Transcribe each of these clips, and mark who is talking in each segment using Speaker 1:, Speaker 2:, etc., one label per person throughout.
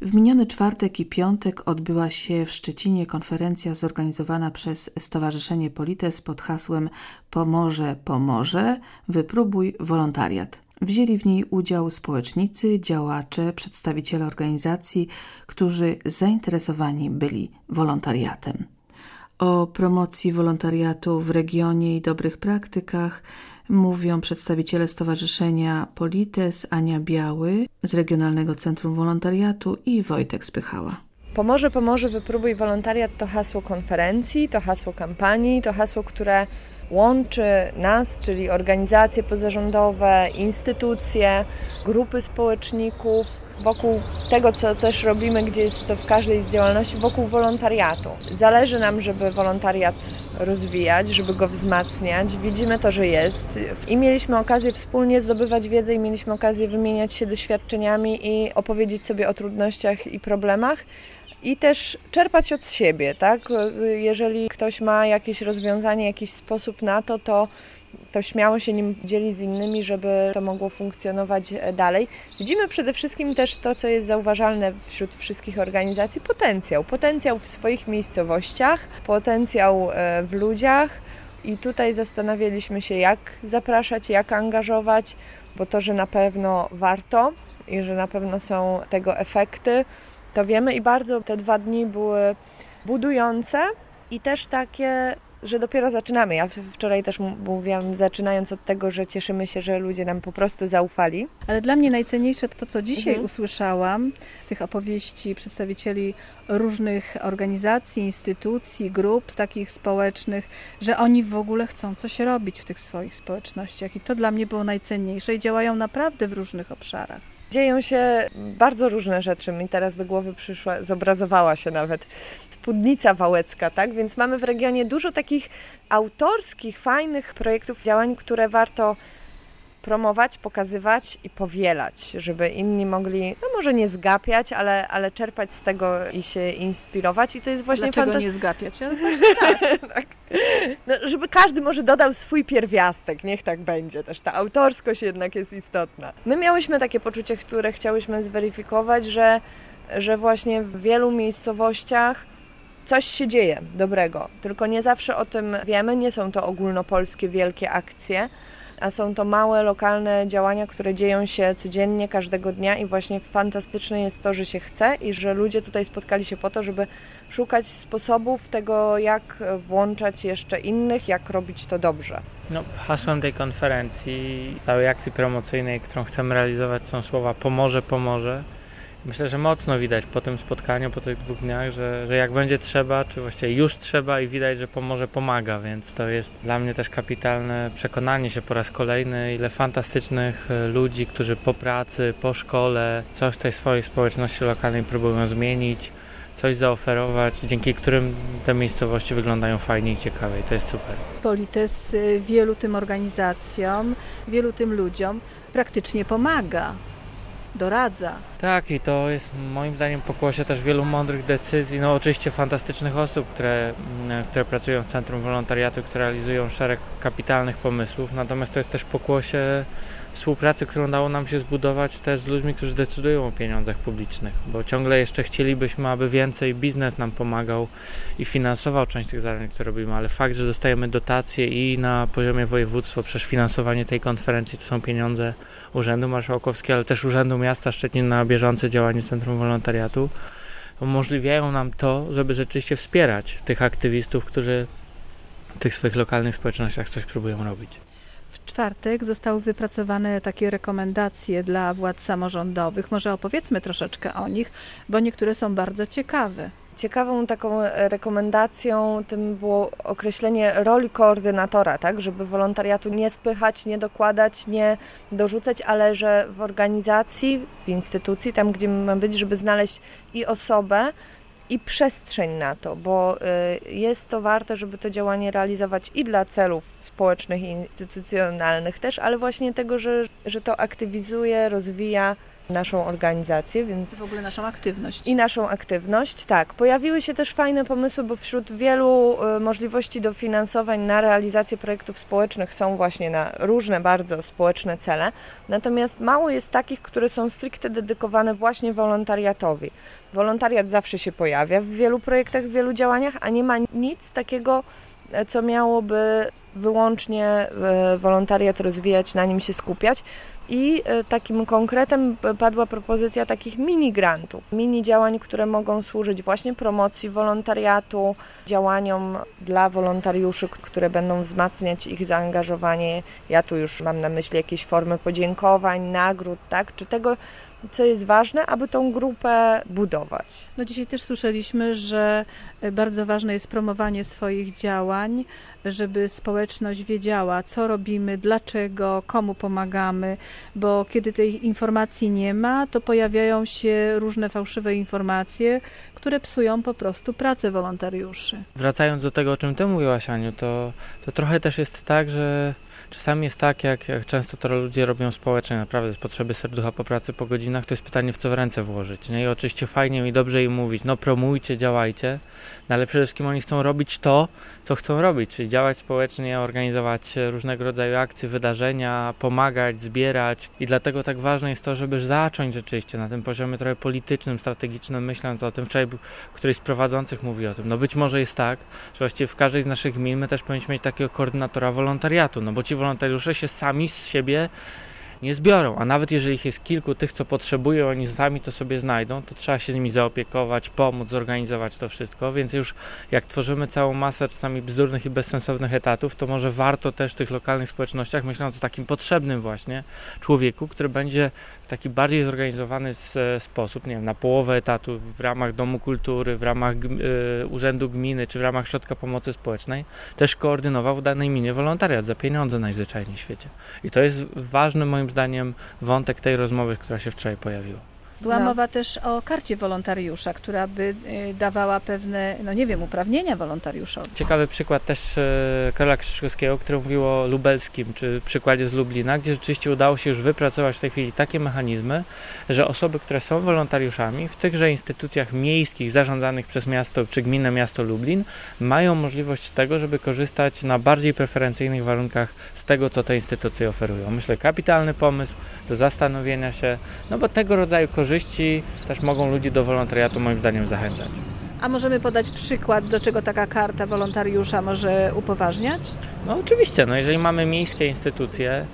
Speaker 1: W miniony czwartek i piątek odbyła się w Szczecinie konferencja zorganizowana przez Stowarzyszenie Polites pod hasłem Pomorze, Pomorze, wypróbuj wolontariat. Wzięli w niej udział społecznicy, działacze, przedstawiciele organizacji, którzy zainteresowani byli wolontariatem. O promocji wolontariatu w regionie i dobrych praktykach mówią przedstawiciele Stowarzyszenia Polites, Ania Biały z Regionalnego Centrum Wolontariatu i Wojtek Spychała.
Speaker 2: Pomorze, Pomorze, wypróbuj wolontariat to hasło konferencji, to hasło kampanii, to hasło, które łączy nas, czyli organizacje pozarządowe, instytucje, grupy społeczników, wokół tego, co też robimy, gdzie jest to w każdej z działalności, wokół wolontariatu. Zależy nam, żeby wolontariat rozwijać, żeby go wzmacniać. Widzimy to, że jest. I mieliśmy okazję wspólnie zdobywać wiedzę i mieliśmy okazję wymieniać się doświadczeniami i opowiedzieć sobie o trudnościach i problemach. I też czerpać od siebie, tak? Jeżeli ktoś ma jakieś rozwiązanie, jakiś sposób na to, to śmiało się nim dzieli z innymi, żeby to mogło funkcjonować dalej. Widzimy przede wszystkim też to, co jest zauważalne wśród wszystkich organizacji, potencjał. Potencjał w swoich miejscowościach, potencjał w ludziach i tutaj zastanawialiśmy się, jak zapraszać, jak angażować, bo to, że na pewno warto i że na pewno są tego efekty, to wiemy i bardzo te 2 dni były budujące i też takie, że dopiero zaczynamy. Ja wczoraj też mówiłam, zaczynając od tego, że cieszymy się, że ludzie nam po prostu zaufali.
Speaker 3: Ale dla mnie najcenniejsze to, co dzisiaj usłyszałam z tych opowieści przedstawicieli różnych organizacji, instytucji, grup takich społecznych, że oni w ogóle chcą coś robić w tych swoich społecznościach i to dla mnie było najcenniejsze i działają naprawdę w różnych obszarach.
Speaker 2: Dzieją się bardzo różne rzeczy. Mi teraz do głowy przyszła, zobrazowała się nawet spódnica wałecka, tak? Więc mamy w regionie dużo takich autorskich, fajnych projektów, działań, które warto promować, pokazywać i powielać, żeby inni mogli, no może nie zgapiać, ale czerpać z tego i się inspirować. I to jest właśnie
Speaker 3: Dlaczego nie zgapiać? Ale właśnie tak.
Speaker 2: tak. No, żeby każdy może dodał swój pierwiastek, niech tak będzie. Też ta autorskość jednak jest istotna. My miałyśmy takie poczucie, które chciałyśmy zweryfikować, że właśnie w wielu miejscowościach coś się dzieje dobrego, tylko nie zawsze o tym wiemy, nie są to ogólnopolskie wielkie akcje, a są to małe, lokalne działania, które dzieją się codziennie, każdego dnia i właśnie fantastyczne jest to, że się chce i że ludzie tutaj spotkali się po to, żeby szukać sposobów tego, jak włączać jeszcze innych, jak robić to dobrze.
Speaker 4: No, hasłem tej konferencji, całej akcji promocyjnej, którą chcemy realizować, są słowa Pomorze, Pomorze. Myślę, że mocno widać po tym spotkaniu, po tych 2 dniach, że jak będzie trzeba, czy właściwie już trzeba i widać, że Pomorze pomaga, więc to jest dla mnie też kapitalne przekonanie się po raz kolejny, ile fantastycznych ludzi, którzy po pracy, po szkole coś w tej swojej społeczności lokalnej próbują zmienić, coś zaoferować, dzięki którym te miejscowości wyglądają fajnie i ciekawie i to jest super.
Speaker 3: Polites wielu tym organizacjom, wielu tym ludziom praktycznie pomaga. Doradza.
Speaker 4: Tak i to jest moim zdaniem pokłosie też wielu mądrych decyzji, no oczywiście fantastycznych osób, które pracują w Centrum Wolontariatu, które realizują szereg kapitalnych pomysłów, natomiast to jest też pokłosie współpracy, którą udało nam się zbudować też z ludźmi, którzy decydują o pieniądzach publicznych, bo ciągle jeszcze chcielibyśmy, aby więcej biznes nam pomagał i finansował część tych zadań, które robimy, ale fakt, że dostajemy dotacje i na poziomie województwa przez finansowanie tej konferencji, to są pieniądze Urzędu Marszałkowskiego, ale też Urzędu Miasta Szczecin na bieżące działanie Centrum Wolontariatu, umożliwiają nam to, żeby rzeczywiście wspierać tych aktywistów, którzy w tych swoich lokalnych społecznościach coś próbują robić.
Speaker 3: W czwartek zostały wypracowane takie rekomendacje dla władz samorządowych. Może opowiedzmy troszeczkę o nich, bo niektóre są bardzo ciekawe.
Speaker 2: Ciekawą taką rekomendacją tym było określenie roli koordynatora, tak, żeby wolontariatu nie spychać, nie dokładać, nie dorzucać, ale że w organizacji, w instytucji, tam gdzie ma być, żeby znaleźć i osobę, i przestrzeń na to, bo jest to warte, żeby to działanie realizować i dla celów społecznych i instytucjonalnych też, ale właśnie tego, że to aktywizuje, rozwija naszą organizację, więc
Speaker 3: w ogóle naszą aktywność.
Speaker 2: I naszą aktywność, tak. Pojawiły się też fajne pomysły, bo wśród wielu możliwości dofinansowań na realizację projektów społecznych są właśnie na różne bardzo społeczne cele, natomiast mało jest takich, które są stricte dedykowane właśnie wolontariatowi. Wolontariat zawsze się pojawia w wielu projektach, w wielu działaniach, a nie ma nic takiego, co miałoby wyłącznie wolontariat rozwijać, na nim się skupiać. I takim konkretem padła propozycja takich mini grantów, mini działań, które mogą służyć właśnie promocji wolontariatu, działaniom dla wolontariuszy, które będą wzmacniać ich zaangażowanie. Ja tu już mam na myśli jakieś formy podziękowań, nagród, tak, czy tego, co jest ważne, aby tą grupę budować.
Speaker 3: No dzisiaj też słyszeliśmy, że bardzo ważne jest promowanie swoich działań, żeby społeczność wiedziała, co robimy, dlaczego, komu pomagamy, bo kiedy tej informacji nie ma, to pojawiają się różne fałszywe informacje, które psują po prostu pracę wolontariuszy.
Speaker 4: Wracając do tego, o czym ty mówiłaś, Aniu, to trochę też jest tak, że czasami jest tak, jak często to ludzie robią społecznie, naprawdę z potrzeby serducha po pracy, po godzinach, to jest pytanie, w co w ręce włożyć. Nie? I oczywiście fajnie i dobrze im mówić, no promujcie, działajcie, no ale przede wszystkim oni chcą robić to, co chcą robić, czyli działać społecznie, organizować różnego rodzaju akcje, wydarzenia, pomagać, zbierać i dlatego tak ważne jest to, żeby zacząć rzeczywiście na tym poziomie trochę politycznym, strategicznym, myśląc o tym. Wczoraj któryś z prowadzących mówi o tym, no być może jest tak, że właściwie w każdej z naszych gmin my też powinniśmy mieć takiego koordynatora wolontariatu, no bo ci wolontariusze się sami z siebie nie zbiorą, a nawet jeżeli ich jest kilku tych, co potrzebują, oni sami to sobie znajdą, to trzeba się z nimi zaopiekować, pomóc, zorganizować to wszystko, więc już jak tworzymy całą masę czasami bzdurnych i bezsensownych etatów, to może warto też w tych lokalnych społecznościach, myśląc o takim potrzebnym właśnie człowieku, który będzie w taki bardziej zorganizowany sposób, nie wiem, na połowę etatu w ramach Domu Kultury, w ramach Urzędu Gminy, czy w ramach Środka Pomocy Społecznej, też koordynował w danej gminie wolontariat za pieniądze najzwyczajniej w świecie. I to jest ważny, moim zdaniem, wątek tej rozmowy, która się wczoraj pojawiła.
Speaker 3: Była mowa też o karcie wolontariusza, która by dawała pewne, no nie wiem, uprawnienia wolontariuszowi.
Speaker 4: Ciekawy przykład też Karola Krzyżkowskiego, który mówił o lubelskim, czy przykładzie z Lublina, gdzie rzeczywiście udało się już wypracować w tej chwili takie mechanizmy, że osoby, które są wolontariuszami w tychże instytucjach miejskich zarządzanych przez miasto czy gminę miasto Lublin, mają możliwość tego, żeby korzystać na bardziej preferencyjnych warunkach z tego, co te instytucje oferują. Myślę, kapitalny pomysł do zastanowienia się, no bo tego rodzaju korzyści też mogą ludzi do wolontariatu moim zdaniem zachęcać.
Speaker 3: A możemy podać przykład, do czego taka karta wolontariusza może upoważniać?
Speaker 4: No oczywiście, no jeżeli mamy miejskie instytucje,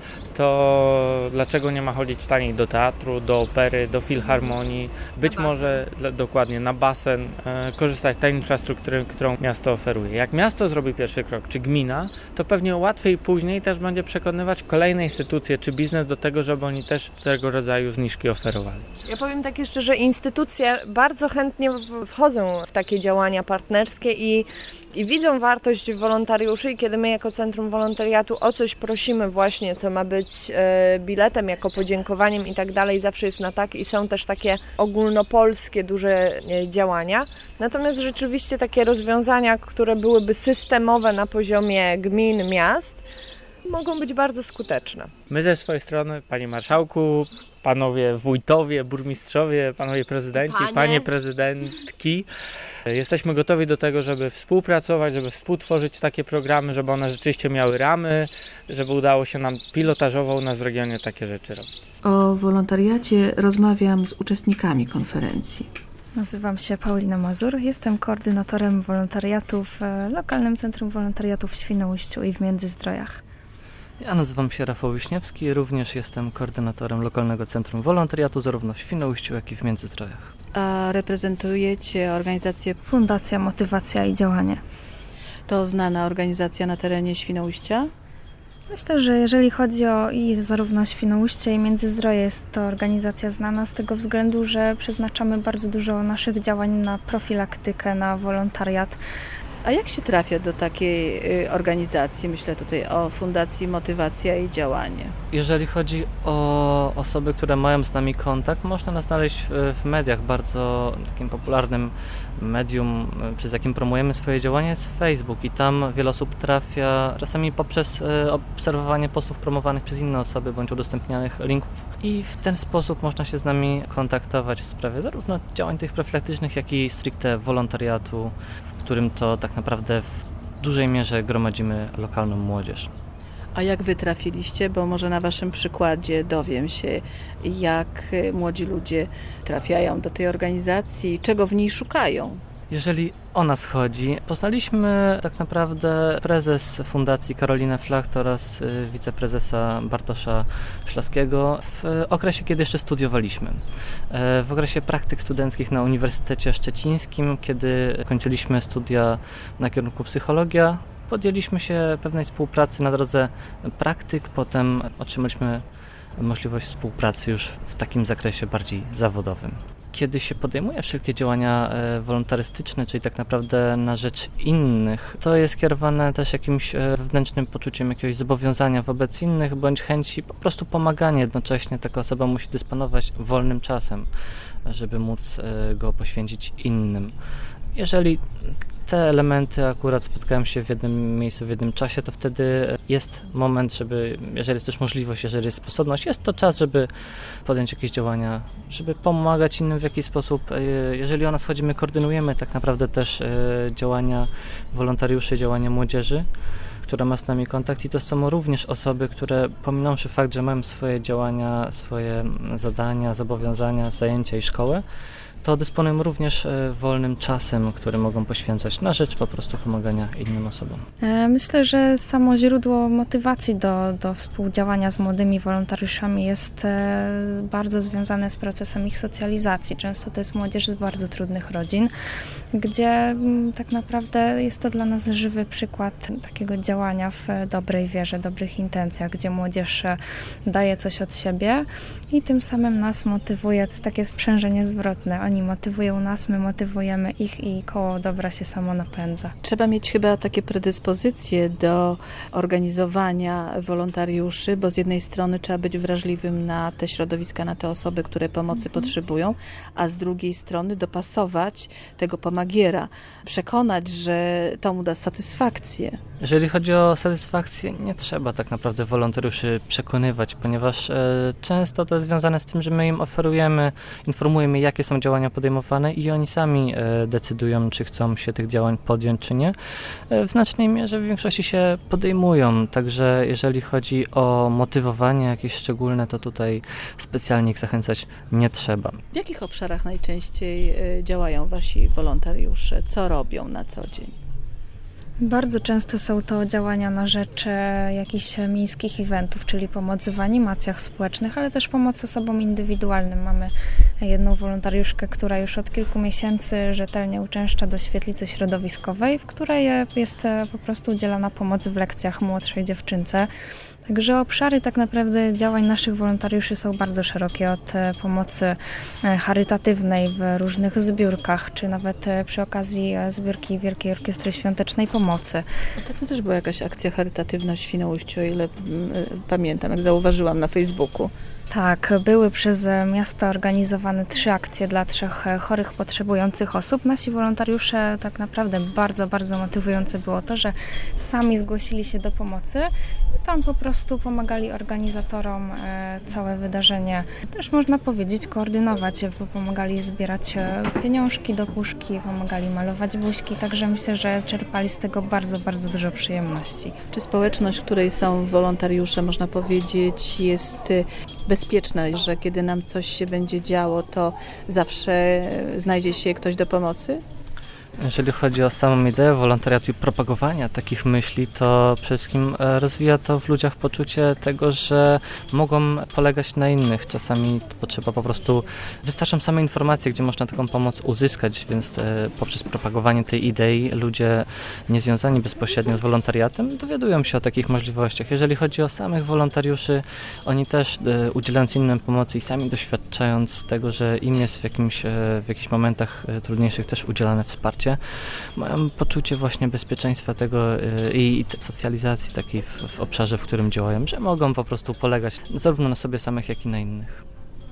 Speaker 4: to dlaczego nie ma chodzić taniej do teatru, do opery, do filharmonii, być może dokładnie na basen, korzystać z tej infrastruktury, którą miasto oferuje. Jak miasto zrobi pierwszy krok, czy gmina, to pewnie łatwiej później też będzie przekonywać kolejne instytucje czy biznes do tego, żeby oni też tego rodzaju zniżki oferowali.
Speaker 2: Ja powiem tak jeszcze, że instytucje bardzo chętnie wchodzą w takie działania partnerskie i widzą wartość wolontariuszy i kiedy my jako Centrum Wolontariatu o coś prosimy właśnie, co ma być biletem, jako podziękowaniem i tak dalej, zawsze jest na tak i są też takie ogólnopolskie duże działania. Natomiast rzeczywiście takie rozwiązania, które byłyby systemowe na poziomie gmin, miast, mogą być bardzo skuteczne.
Speaker 4: My ze swojej strony, panie marszałku, panowie wójtowie, burmistrzowie, panowie prezydenci, panie prezydentki, jesteśmy gotowi do tego, żeby współpracować, żeby współtworzyć takie programy, żeby one rzeczywiście miały ramy, żeby udało się nam pilotażowo u nas w regionie takie rzeczy robić.
Speaker 1: O wolontariacie rozmawiam z uczestnikami konferencji.
Speaker 5: Nazywam się Paulina Mazur, jestem koordynatorem wolontariatu w lokalnym Centrum Wolontariatu w Świnoujściu i w Międzyzdrojach.
Speaker 6: Ja nazywam się Rafał Wiśniewski, również jestem koordynatorem lokalnego Centrum Wolontariatu zarówno w Świnoujściu, jak i w Międzyzdrojach.
Speaker 3: A reprezentujecie organizację
Speaker 5: Fundacja Motywacja i Działanie.
Speaker 3: To znana organizacja na terenie Świnoujścia?
Speaker 5: Myślę, że jeżeli chodzi o zarówno Świnoujście i Międzyzdroje, jest to organizacja znana z tego względu, że przeznaczamy bardzo dużo naszych działań na profilaktykę, na wolontariat.
Speaker 3: A jak się trafia do takiej organizacji? Myślę tutaj o Fundacji Motywacja i Działanie.
Speaker 6: Jeżeli chodzi o osoby, które mają z nami kontakt, można nas znaleźć w mediach. Bardzo takim popularnym medium, przez jakim promujemy swoje działania, jest Facebook i tam wiele osób trafia czasami poprzez obserwowanie postów promowanych przez inne osoby bądź udostępnianych linków i w ten sposób można się z nami kontaktować w sprawie zarówno działań tych profilaktycznych, jak i stricte wolontariatu, w którym to tak naprawdę w dużej mierze gromadzimy lokalną młodzież.
Speaker 3: A jak wy trafiliście? Bo może na waszym przykładzie dowiem się, jak młodzi ludzie trafiają do tej organizacji, czego w niej szukają.
Speaker 6: Jeżeli o nas chodzi, poznaliśmy tak naprawdę prezes Fundacji Karolinę Flacht oraz wiceprezesa Bartosza Szlaskiego w okresie, kiedy jeszcze studiowaliśmy. W okresie praktyk studenckich na Uniwersytecie Szczecińskim, kiedy kończyliśmy studia na kierunku psychologia, podjęliśmy się pewnej współpracy na drodze praktyk, potem otrzymaliśmy możliwość współpracy już w takim zakresie bardziej zawodowym. Kiedy się podejmuje wszelkie działania wolontarystyczne, czyli tak naprawdę na rzecz innych, to jest kierowane też jakimś wewnętrznym poczuciem jakiegoś zobowiązania wobec innych, bądź chęci po prostu pomagania jednocześnie. Taka osoba musi dysponować wolnym czasem, żeby móc go poświęcić innym. Jeżeli te elementy akurat spotkają się w jednym miejscu, w jednym czasie, to wtedy jest moment, żeby, jeżeli jest też możliwość, jeżeli jest sposobność, jest to czas, żeby podjąć jakieś działania, żeby pomagać innym w jakiś sposób. Jeżeli o nas chodzi, my koordynujemy tak naprawdę też działania wolontariuszy, działania młodzieży, która ma z nami kontakt i to są również osoby, które pominąwszy fakt, że mają swoje działania, swoje zadania, zobowiązania, zajęcia i szkołę, to dysponują również wolnym czasem, który mogą poświęcać na rzecz po prostu pomagania innym osobom.
Speaker 5: Myślę, że samo źródło motywacji do współdziałania z młodymi wolontariuszami jest bardzo związane z procesem ich socjalizacji. Często to jest młodzież z bardzo trudnych rodzin, gdzie tak naprawdę jest to dla nas żywy przykład takiego działania w dobrej wierze, dobrych intencjach, gdzie młodzież daje coś od siebie i tym samym nas motywuje. To jest takie sprzężenie zwrotne. Oni motywują nas, my motywujemy ich i koło dobra się samo napędza.
Speaker 3: Trzeba mieć chyba takie predyspozycje do organizowania wolontariuszy, bo z jednej strony trzeba być wrażliwym na te środowiska, na te osoby, które pomocy potrzebują, a z drugiej strony dopasować tego pomagiera, przekonać, że to mu da satysfakcję.
Speaker 6: Jeżeli chodzi o satysfakcję, nie trzeba tak naprawdę wolontariuszy przekonywać, ponieważ często to jest związane z tym, że my im oferujemy, informujemy, jakie są działania podejmowane i oni sami decydują, czy chcą się tych działań podjąć, czy nie. W znacznej mierze w większości się podejmują, także jeżeli chodzi o motywowanie jakieś szczególne, to tutaj specjalnie ich zachęcać nie trzeba.
Speaker 3: W jakich obszarach najczęściej działają wasi wolontariusze? Co robią na co dzień?
Speaker 5: Bardzo często są to działania na rzecz jakichś miejskich eventów, czyli pomoc w animacjach społecznych, ale też pomoc osobom indywidualnym. Mamy jedną wolontariuszkę, która już od kilku miesięcy rzetelnie uczęszcza do świetlicy środowiskowej, w której jest po prostu udzielana pomoc w lekcjach młodszej dziewczynce. Także obszary tak naprawdę działań naszych wolontariuszy są bardzo szerokie, od pomocy charytatywnej w różnych zbiórkach, czy nawet przy okazji zbiórki Wielkiej Orkiestry Świątecznej Pomocy.
Speaker 3: Ostatnio też była jakaś akcja charytatywna w Świnoujściu, o ile pamiętam, jak zauważyłam na Facebooku.
Speaker 5: Tak, były przez miasto organizowane 3 akcje dla 3 chorych, potrzebujących osób. Nasi wolontariusze tak naprawdę bardzo, bardzo motywujące było to, że sami zgłosili się do pomocy i tam po prostu pomagali organizatorom całe wydarzenie. Też można powiedzieć koordynować, bo pomagali zbierać pieniążki do puszki, pomagali malować buźki, także myślę, że czerpali z tego bardzo, bardzo dużo przyjemności.
Speaker 3: Czy społeczność, w której są wolontariusze, można powiedzieć, jest bezpieczna, że kiedy nam coś się będzie działo, to zawsze znajdzie się ktoś do pomocy?
Speaker 6: Jeżeli chodzi o samą ideę wolontariatu i propagowania takich myśli, to przede wszystkim rozwija to w ludziach poczucie tego, że mogą polegać na innych. Czasami potrzeba po prostu, wystarczą same informacje, gdzie można taką pomoc uzyskać, więc poprzez propagowanie tej idei ludzie niezwiązani bezpośrednio z wolontariatem dowiadują się o takich możliwościach. Jeżeli chodzi o samych wolontariuszy, oni też udzielając innym pomocy i sami doświadczając tego, że im jest w jakichś momentach trudniejszych też udzielane wsparcie, mieście, mają poczucie właśnie bezpieczeństwa tego i socjalizacji takiej w obszarze, w którym działają, że mogą po prostu polegać zarówno na sobie samych, jak i na innych.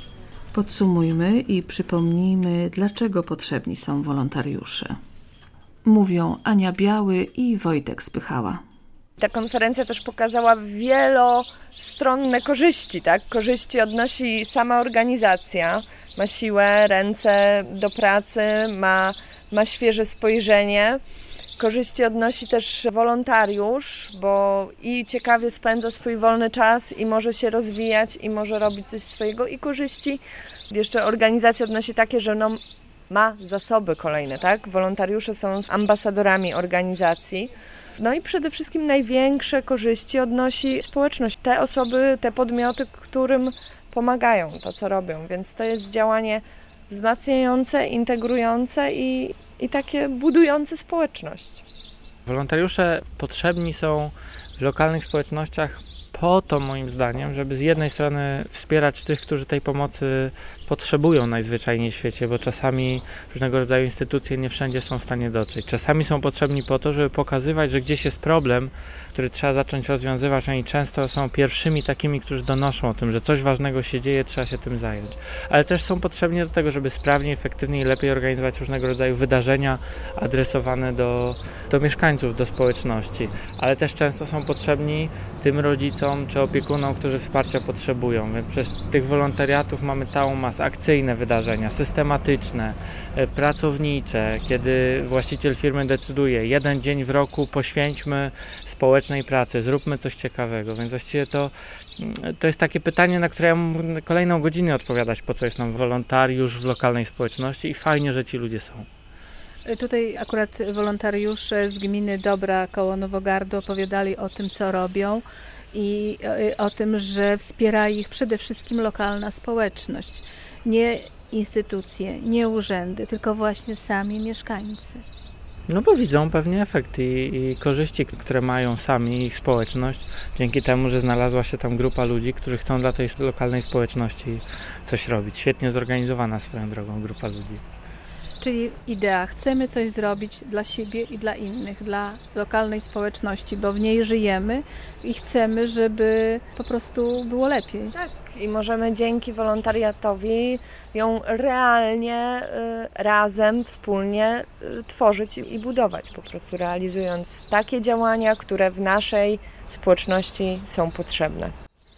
Speaker 1: Podsumujmy i przypomnijmy, dlaczego potrzebni są wolontariusze. Mówią Ania Biały i Wojtek Spychała.
Speaker 2: Ta konferencja też pokazała wielostronne korzyści, tak? Korzyści odnosi sama organizacja, ma siłę, ręce do pracy, ma świeże spojrzenie. Korzyści odnosi też wolontariusz, bo i ciekawie spędza swój wolny czas i może się rozwijać i może robić coś swojego. I korzyści jeszcze organizacja odnosi takie, że ma zasoby kolejne, tak? Wolontariusze są ambasadorami organizacji. No i przede wszystkim największe korzyści odnosi społeczność. Te osoby, te podmioty, którym pomagają to, co robią. Więc to jest działanie wzmacniające, integrujące i takie budujące społeczność.
Speaker 4: Wolontariusze potrzebni są w lokalnych społecznościach po to, moim zdaniem, żeby z jednej strony wspierać tych, którzy tej pomocy potrzebują najzwyczajniej w świecie, bo czasami różnego rodzaju instytucje nie wszędzie są w stanie dotrzeć. Czasami są potrzebni po to, żeby pokazywać, że gdzieś jest problem, który trzeba zacząć rozwiązywać. Oni często są pierwszymi takimi, którzy donoszą o tym, że coś ważnego się dzieje, trzeba się tym zająć. Ale też są potrzebni do tego, żeby sprawniej, efektywniej i lepiej organizować różnego rodzaju wydarzenia adresowane do mieszkańców, do społeczności. Ale też często są potrzebni tym rodzicom czy opiekunom, którzy wsparcia potrzebują. Więc przez tych wolontariatów mamy całą masę akcyjne wydarzenia, systematyczne, pracownicze, kiedy właściciel firmy decyduje, jeden dzień w roku poświęćmy społecznej pracy, zróbmy coś ciekawego. Więc właściwie to jest takie pytanie, na które ja mógł kolejną godzinę odpowiadać, po co jest nam wolontariusz w lokalnej społeczności i fajnie, że ci ludzie są.
Speaker 3: Tutaj akurat wolontariusze z gminy Dobra koło Nowogardu opowiadali o tym, co robią i o tym, że wspiera ich przede wszystkim lokalna społeczność. Nie instytucje, nie urzędy, tylko właśnie sami mieszkańcy.
Speaker 4: No bo widzą pewnie efekt i korzyści, które mają sami ich społeczność, dzięki temu, że znalazła się tam grupa ludzi, którzy chcą dla tej lokalnej społeczności coś robić. Świetnie zorganizowana swoją drogą grupa ludzi.
Speaker 3: Czyli idea, chcemy coś zrobić dla siebie i dla innych, dla lokalnej społeczności, bo w niej żyjemy i chcemy, żeby po prostu było lepiej.
Speaker 2: Tak, i możemy dzięki wolontariatowi ją realnie, razem, wspólnie tworzyć i budować, po prostu realizując takie działania, które w naszej społeczności są potrzebne.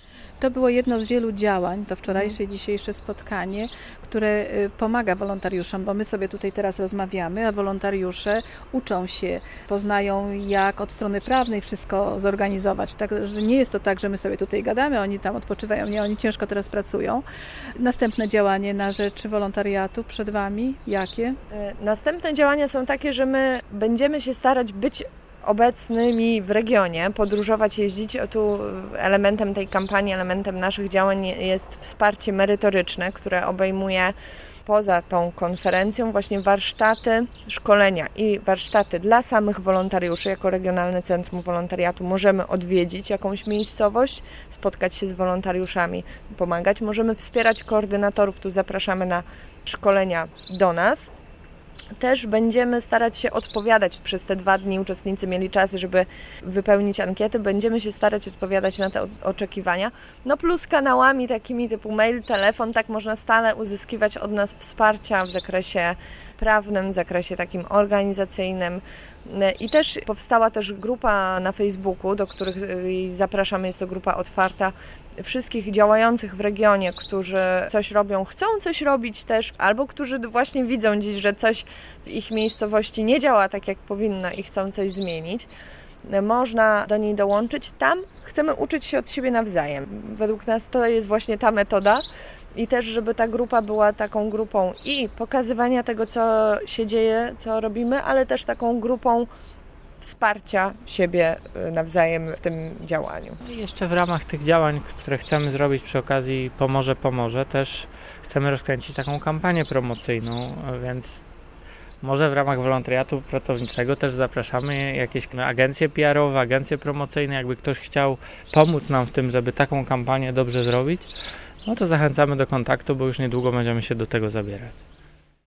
Speaker 3: To było jedno z wielu działań, to wczorajsze i dzisiejsze spotkanie, które pomaga wolontariuszom, bo my sobie tutaj teraz rozmawiamy, a wolontariusze uczą się, poznają jak od strony prawnej wszystko zorganizować. Także nie jest to tak, że my sobie tutaj gadamy, oni tam odpoczywają, nie, oni ciężko teraz pracują. Następne działanie na rzecz wolontariatu przed Wami, jakie?
Speaker 2: Następne działania są takie, że my będziemy się starać być obecnymi w regionie, podróżować, jeździć. Tu elementem tej kampanii, elementem naszych działań jest wsparcie merytoryczne, które obejmuje poza tą konferencją właśnie warsztaty, szkolenia i warsztaty dla samych wolontariuszy. Jako Regionalne Centrum Wolontariatu możemy odwiedzić jakąś miejscowość, spotkać się z wolontariuszami, pomagać. Możemy wspierać koordynatorów, tu zapraszamy na szkolenia do nas. Też będziemy starać się odpowiadać przez te 2 dni. Uczestnicy mieli czas, żeby wypełnić ankiety. Będziemy się starać odpowiadać na te oczekiwania. No plus kanałami takimi typu mail, telefon, tak można stale uzyskiwać od nas wsparcia w zakresie prawnym, w zakresie takim organizacyjnym. I też powstała też grupa na Facebooku, do których zapraszamy, jest to grupa otwarta wszystkich działających w regionie, którzy coś robią, chcą coś robić też, albo którzy właśnie widzą dziś, że coś w ich miejscowości nie działa tak, jak powinno i chcą coś zmienić. Można do niej dołączyć. Tam chcemy uczyć się od siebie nawzajem. Według nas to jest właśnie ta metoda i też, żeby ta grupa była taką grupą i pokazywania tego, co się dzieje, co robimy, ale też taką grupą wsparcia siebie nawzajem w tym działaniu.
Speaker 4: I jeszcze w ramach tych działań, które chcemy zrobić przy okazji Pomoże, też chcemy rozkręcić taką kampanię promocyjną, więc może w ramach wolontariatu pracowniczego też zapraszamy jakieś agencje PR-owe, agencje promocyjne, jakby ktoś chciał pomóc nam w tym, żeby taką kampanię dobrze zrobić, no to zachęcamy do kontaktu, bo już niedługo będziemy się do tego zabierać.